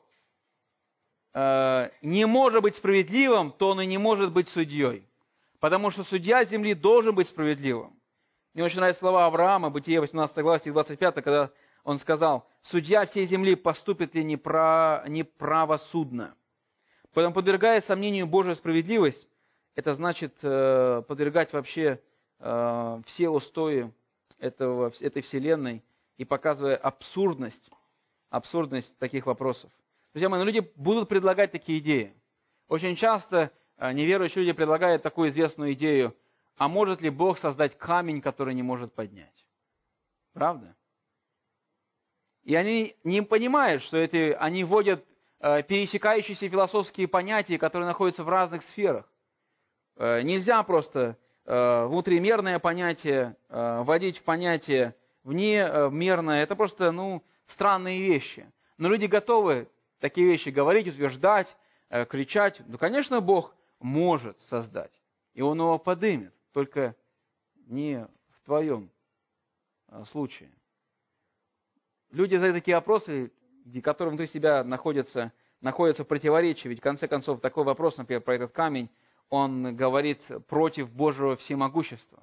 э, не может быть справедливым, то Он и не может быть судьей. Потому что судья земли должен быть справедливым. Мне очень нравятся слова Авраама, Бытие восемнадцатой главы, стих двадцать пятый, когда он сказал, «Судья всей земли поступит ли неправосудно?» Поэтому, подвергая сомнению Божию справедливость, это значит э, подвергать вообще э, все устои этого, этой вселенной и показывая абсурдность, абсурдность таких вопросов. Друзья мои, ну, люди будут предлагать такие идеи. Очень часто э, неверующие люди предлагают такую известную идею, а может ли Бог создать камень, который не может поднять? Правда? И они не понимают, что эти, они вводят э, пересекающиеся философские понятия, которые находятся в разных сферах. Э, нельзя просто э, внутримерное понятие э, вводить в понятие внемерное. Это просто ну, странные вещи. Но люди готовы такие вещи говорить, утверждать, э, кричать. Ну, конечно, Бог может создать. И Он его подымет. Только не в твоем э, случае. Люди задают такие вопросы, которые внутри себя находятся, находятся в противоречии. Ведь в конце концов такой вопрос, например, про этот камень, он говорит против Божьего всемогущества,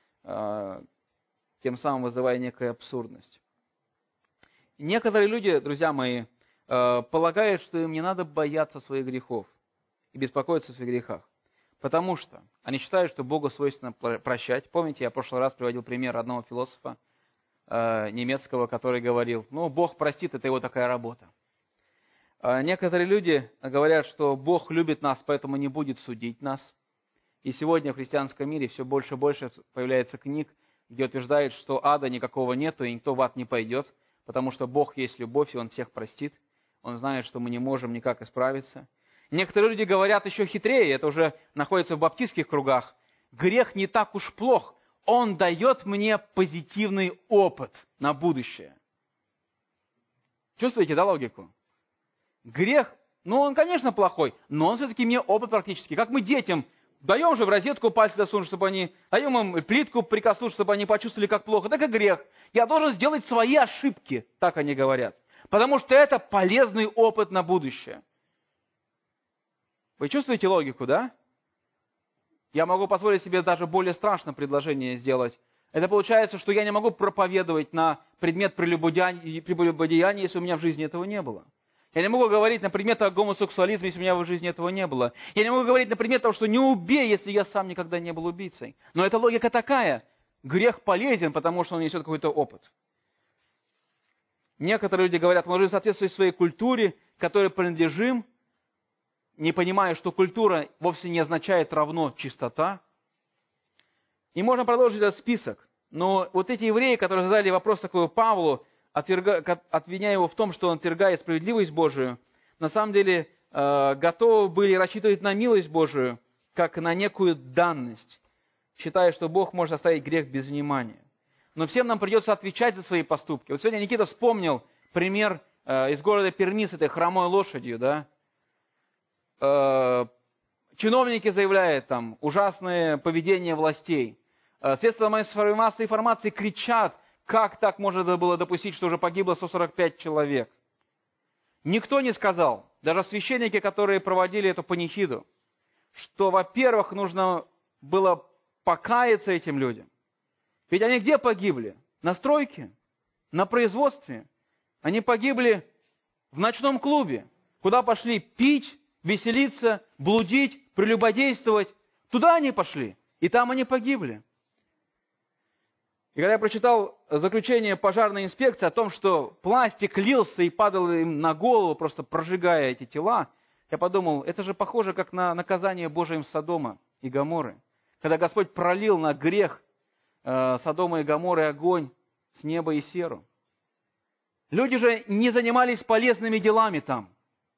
тем самым вызывая некую абсурдность. Некоторые люди, друзья мои, полагают, что им не надо бояться своих грехов и беспокоиться о своих грехах. Потому что они считают, что Богу свойственно прощать. Помните, я в прошлый раз приводил пример одного философа, немецкого, который говорил, ну, Бог простит, это его такая работа. Некоторые люди говорят, что Бог любит нас, поэтому не будет судить нас. И сегодня в христианском мире все больше и больше появляется книг, где утверждает, что ада никакого нету, и никто в ад не пойдет, потому что Бог есть любовь, и Он всех простит. Он знает, что мы не можем никак исправиться. Некоторые люди говорят еще хитрее, это уже находится в баптистских кругах, грех не так уж плох. Он дает мне позитивный опыт на будущее. Чувствуете, да, логику? Грех, ну, он, конечно, плохой, но он все-таки мне опыт практически. Как мы детям даем же в розетку пальцы засунуть, чтобы они... Даем им плитку прикоснуть, чтобы они почувствовали, как плохо. Так и грех. Я должен сделать свои ошибки, так они говорят. Потому что это полезный опыт на будущее. Вы чувствуете логику, да? Я могу позволить себе даже более страшное предложение сделать. Это получается, что я не могу проповедовать на предмет прелюбодеяния, если у меня в жизни этого не было. Я не могу говорить на предмет о гомосексуализме, если у меня в жизни этого не было. Я не могу говорить на предмет того, что не убей, если я сам никогда не был убийцей. Но эта логика такая. Грех полезен, потому что он несет какой-то опыт. Некоторые люди говорят, мы должны соответствовать своей культуре, которой принадлежим, не понимая, что культура вовсе не означает равно чистота. И можно продолжить этот список. Но вот эти евреи, которые задали вопрос такой Павлу, отверга, обвиняя его в том, что он отвергает справедливость Божию, на самом деле э, готовы были рассчитывать на милость Божию, как на некую данность, считая, что Бог может оставить грех без внимания. Но всем нам придется отвечать за свои поступки. Вот сегодня Никита вспомнил пример э, из города Перми с этой хромой лошадью, да? Чиновники заявляют там ужасное поведение властей. Средства массовой информации кричат, как так можно было допустить, что уже погибло сто сорок пять человек. Никто не сказал, даже священники, которые проводили эту панихиду, что, во-первых, нужно было покаяться этим людям. Ведь они где погибли? На стройке? На производстве? Они погибли в ночном клубе. Куда пошли пить, веселиться, блудить, прелюбодействовать. Туда они пошли, и там они погибли. И когда я прочитал заключение пожарной инспекции о том, что пластик лился и падал им на голову, просто прожигая эти тела, я подумал, это же похоже как на наказание Божие Содома и Гоморры. Когда Господь пролил на грех э, Содома и Гоморры огонь с неба и серу. Люди же не занимались полезными делами там.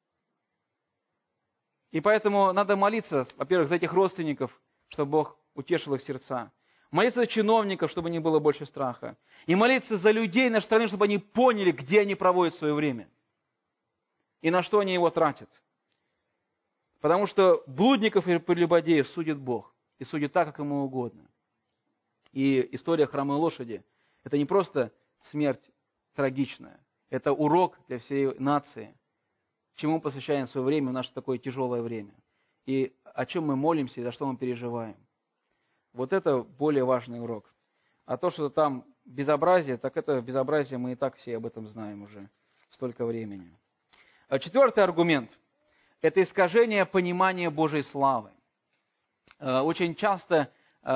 И поэтому надо молиться, во-первых, за этих родственников, чтобы Бог утешил их сердца. Молиться за чиновников, чтобы не было больше страха. И молиться за людей нашей страны, чтобы они поняли, где они проводят свое время. И на что они его тратят. Потому что блудников и прелюбодеев судит Бог. И судит так, как ему угодно. И история хромой лошади – это не просто смерть трагичная. Это урок для всей нации. Чему посвящаем свое время в наше такое тяжелое время. И о чем мы молимся и за что мы переживаем. Вот это более важный урок. А то, что там безобразие, так это безобразие, мы и так все об этом знаем уже столько времени. А четвертый аргумент – это искажение понимания Божьей славы. Очень часто,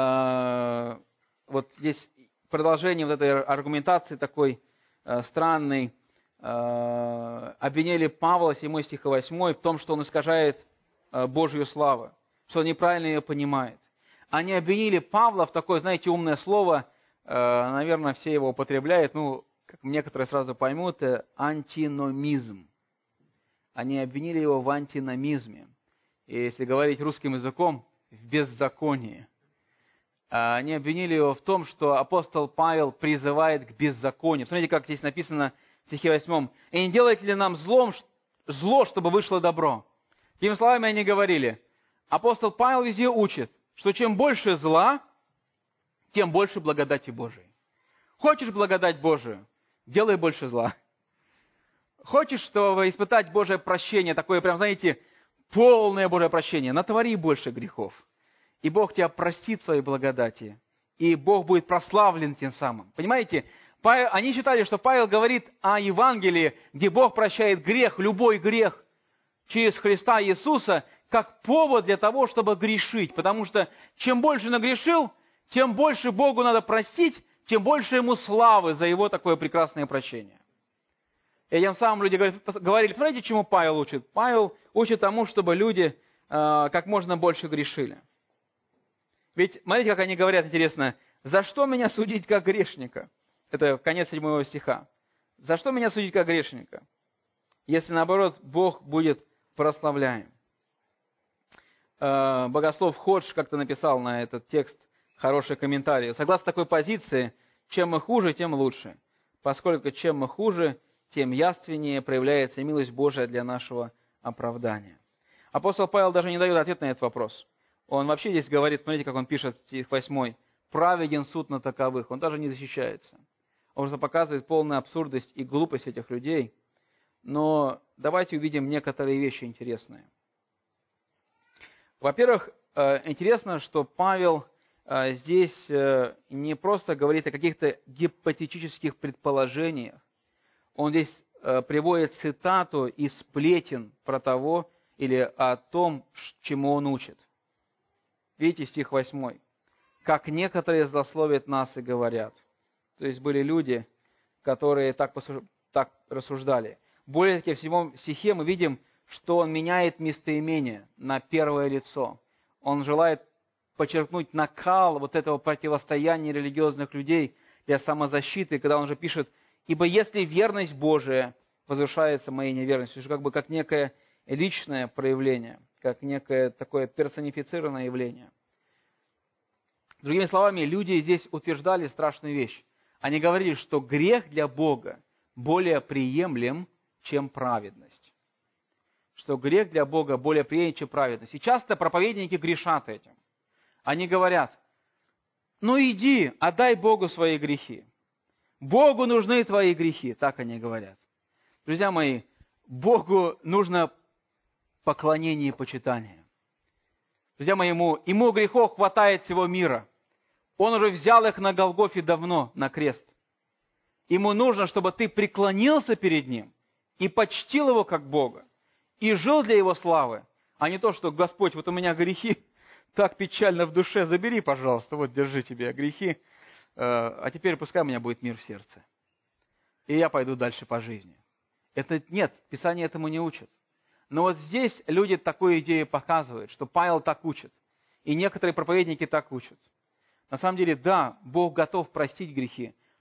вот здесь продолжение вот этой аргументации такой странной, обвинили Павла, седьмой стих и восьмой, в том, что он искажает Божью славу, что он неправильно ее понимает. Они обвинили Павла в такое, знаете, умное слово, наверное, все его употребляют, ну, как некоторые сразу поймут, антиномизм. Они обвинили его в антиномизме. И если говорить русским языком, в беззаконии. Они обвинили его в том, что апостол Павел призывает к беззаконию. Смотрите, как здесь написано в стихе восьмом. «И не делайте ли нам злом, зло, чтобы вышло добро?» Другими словами, они говорили, апостол Павел везде учит, что чем больше зла, тем больше благодати Божией. Хочешь благодать Божию? Делай больше зла. Хочешь, чтобы испытать Божие прощение, такое прям, знаете, полное Божие прощение, натвори больше грехов. И Бог тебя простит своей благодати. И Бог будет прославлен тем самым. Понимаете? Они считали, что Павел говорит о Евангелии, где Бог прощает грех, любой грех, через Христа Иисуса, как повод для того, чтобы грешить. Потому что чем больше нагрешил, тем больше Богу надо простить, тем больше Ему славы за Его такое прекрасное прощение. И тем самым люди говорили, смотрите, чему Павел учит. Павел учит тому, чтобы люди э, как можно больше грешили. Ведь, смотрите, как они говорят, интересно, «За что меня судить как грешника?» Это конец седьмого стиха. «За что меня судить как грешника?» Если, наоборот, Бог будет прославляем. Э, богослов Ходж как-то написал на этот текст хороший комментарий. Согласно такой позиции, чем мы хуже, тем лучше. Поскольку чем мы хуже, тем явственнее проявляется милость Божия для нашего оправдания. Апостол Павел даже не дает ответ на этот вопрос. Он вообще здесь говорит, смотрите, как он пишет, стих восьмой, «Праведен суд на таковых». Он даже не защищается. Он просто показывает полную абсурдность и глупость этих людей. Но давайте увидим некоторые вещи интересные. Во-первых, интересно, что Павел здесь не просто говорит о каких-то гипотетических предположениях. Он здесь приводит цитату из сплетен про того или о том, чему он учит. Видите, стих восьмой. «Как некоторые злословят нас и говорят». То есть были люди, которые так, так рассуждали. Более таки, в седьмом стихе мы видим, что он меняет местоимение на первое лицо. Он желает подчеркнуть накал вот этого противостояния религиозных людей для самозащиты, когда он же пишет, «Ибо если верность Божия возвышается моей неверностью», это как бы как некое личное проявление, как некое такое персонифицированное явление. Другими словами, люди здесь утверждали страшную вещь. Они говорили, что грех для Бога более приемлем, чем праведность. Что грех для Бога более приемлем, чем праведность. И часто проповедники грешат этим. Они говорят, ну иди, отдай Богу свои грехи. Богу нужны твои грехи, так они говорят. Друзья мои, Богу нужно поклонение и почитание. Друзья мои, ему, ему грехов хватает всего мира. Он уже взял их на Голгофе давно, на крест. Ему нужно, чтобы ты преклонился перед Ним и почтил Его как Бога. И жил для Его славы, а не то, что Господь, вот у меня грехи, так печально в душе, забери, пожалуйста, вот держи тебе грехи, а теперь пускай у меня будет мир в сердце. И я пойду дальше по жизни. Это нет, Писание этому не учит. Но вот здесь люди такую идею показывают, что Павел так учит. И некоторые проповедники так учат. На самом деле, да, Бог готов простить грехи,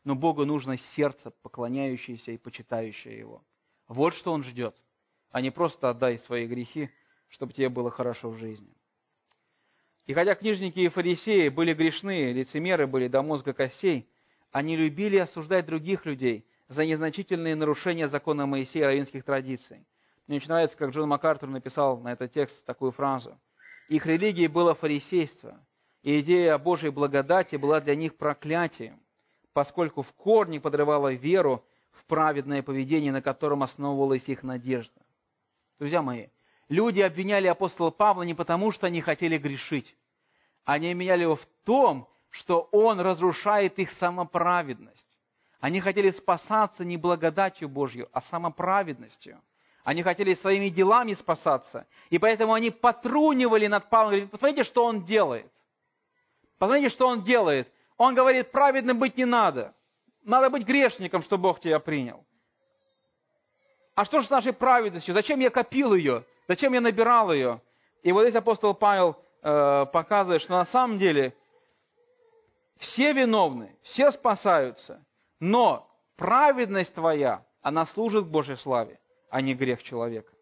но Богу нужно сердце, поклоняющееся и почитающее Его. Вот что Он ждет, а не просто отдай свои грехи, чтобы тебе было хорошо в жизни. И хотя книжники и фарисеи были грешны, лицемеры были до мозга костей, они любили осуждать других людей за незначительные нарушения закона Моисея и раввинских традиций. Мне очень нравится, как Джон МакАртур написал на этот текст такую фразу. Их религией было фарисейство, и идея Божьей благодати была для них проклятием, поскольку в корне подрывала веру в праведное поведение, на котором основывалась их надежда. Друзья мои, люди обвиняли апостола Павла не потому, что они хотели грешить. Они обвиняли его в том, что он разрушает их самоправедность. Они хотели спасаться не благодатью Божью, а самоправедностью. Они хотели своими делами спасаться. И поэтому они потрунивали над Павлом. Говорят, посмотрите, что он делает. Посмотрите, что он делает. Он говорит, праведным быть не надо. Надо быть грешником, чтобы Бог тебя принял. А что же с нашей праведностью? Зачем я копил ее? Зачем я набирал ее? И вот здесь апостол Павел э, показывает, что на самом деле все виновны, все спасаются, но праведность твоя, она служит Божьей славе, а не грех человека.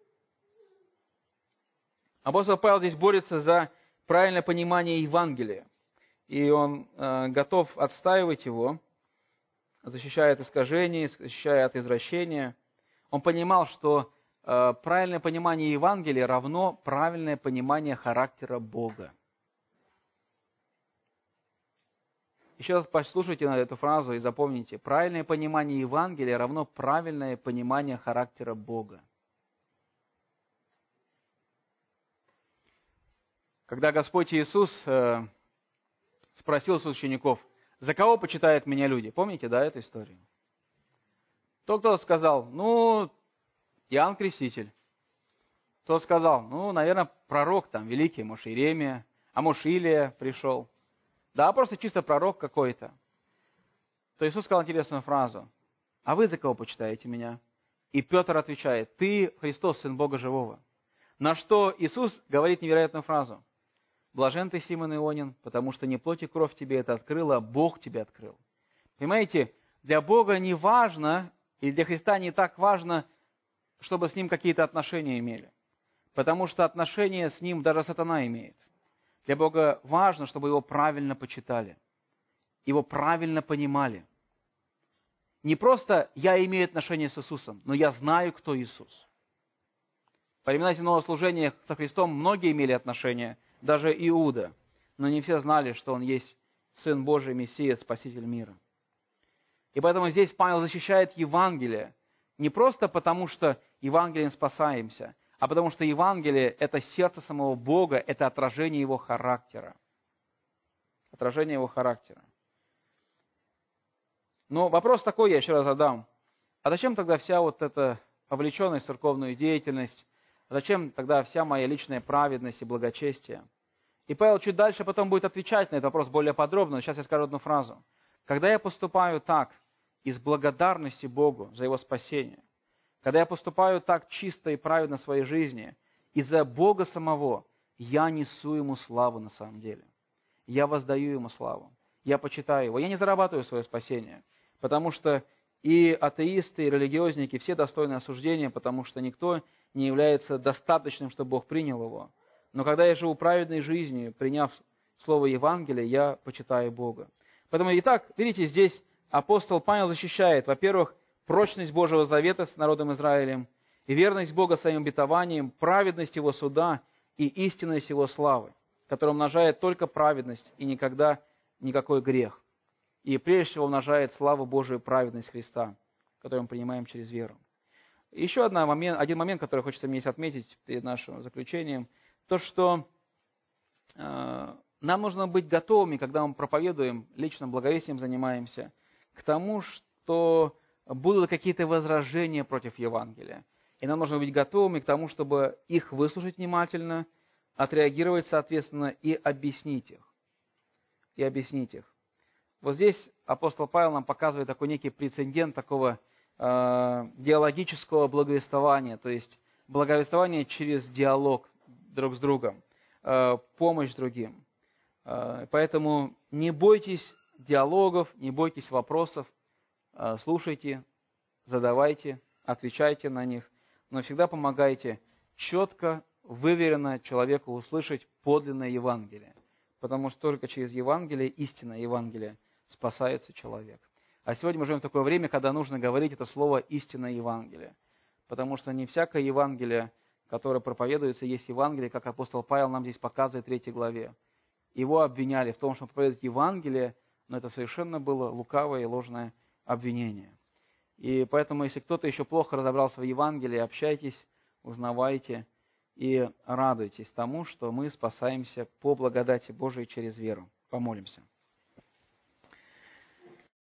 Апостол Павел здесь борется за правильное понимание Евангелия, и он э, готов отстаивать его, защищая от искажений, защищая от извращения. Он понимал, что э, правильное понимание Евангелия равно правильное понимание характера Бога. Еще раз послушайте на эту фразу и запомните. Правильное понимание Евангелия равно правильное понимание характера Бога. Когда Господь Иисус э, спросил с учеников, за кого почитают меня люди? Помните, да, эту историю? То кто-то сказал, ну, Иоанн Креститель. Кто сказал, ну, наверное, пророк там великий, может, Иеремия, а может, Илия пришел. Да, просто чисто пророк какой-то. То Иисус сказал интересную фразу. А вы за кого почитаете меня? И Петр отвечает, ты Христос, Сын Бога Живого. На что Иисус говорит невероятную фразу. Блажен ты, Симон Ионин, потому что не плоть и кровь тебе это открыла, а Бог тебе открыл. Понимаете, для Бога не важно, и для Христа не так важно, чтобы с Ним какие-то отношения имели. Потому что отношения с Ним даже сатана имеет. Для Бога важно, чтобы Его правильно почитали, Его правильно понимали. Не просто я имею отношение с Иисусом, но я знаю, кто Иисус. Во времена земного служения со Христом многие имели отношения, даже Иуда, но не все знали, что Он есть Сын Божий, Мессия, Спаситель мира. И поэтому здесь Павел защищает Евангелие не просто потому, что Евангелием спасаемся, а потому что Евангелие – это сердце самого Бога, это отражение Его характера. Отражение Его характера. Но вопрос такой я еще раз задам. А зачем тогда вся вот эта вовлеченность в церковную деятельность? Зачем тогда вся моя личная праведность и благочестие? И Павел чуть дальше потом будет отвечать на этот вопрос более подробно, но сейчас я скажу одну фразу. Когда я поступаю так, из благодарности Богу за Его спасение, когда я поступаю так чисто и праведно в своей жизни, из-за Бога самого, я несу Ему славу на самом деле. Я воздаю Ему славу. Я почитаю Его. Я не зарабатываю свое спасение, потому что и атеисты, и религиозники все достойны осуждения, потому что никто не является достаточным, чтобы Бог принял его. Но когда я живу праведной жизнью, приняв слово Евангелия, я почитаю Бога. Поэтому, итак, видите, здесь апостол Павел защищает, во-первых, прочность Божьего завета с народом Израилем, и верность Бога своим обетованиям, праведность Его суда и истинность Его славы, которая умножает только праведность и никогда никакой грех. И прежде всего умножает славу Божию и праведность Христа, которую мы принимаем через веру. Еще один момент, один момент, который хочется мне отметить перед нашим заключением, то, что э, нам нужно быть готовыми, когда мы проповедуем, личным благовестием занимаемся, к тому, что будут какие-то возражения против Евангелия. И нам нужно быть готовыми к тому, чтобы их выслушать внимательно, отреагировать соответственно и объяснить их. И объяснить их. Вот здесь апостол Павел нам показывает такой некий прецедент такого э, диалогического благовествования, то есть благовествование через диалог друг с другом, э, помощь другим. Э, поэтому не бойтесь диалогов, не бойтесь вопросов, слушайте, задавайте, отвечайте на них, но всегда помогайте четко, выверенно человеку услышать подлинное Евангелие. Потому что только через Евангелие, истинное Евангелие, спасается человек. А сегодня мы живем в такое время, когда нужно говорить это слово «истинное Евангелие». Потому что не всякое Евангелие, которое проповедуется, есть Евангелие, как апостол Павел нам здесь показывает в третьей главе. Его обвиняли в том, что он проповедует Евангелие, но это совершенно было лукавое и ложное обвинение. И поэтому, если кто-то еще плохо разобрался в Евангелии, общайтесь, узнавайте и радуйтесь тому, что мы спасаемся по благодати Божией через веру. Помолимся.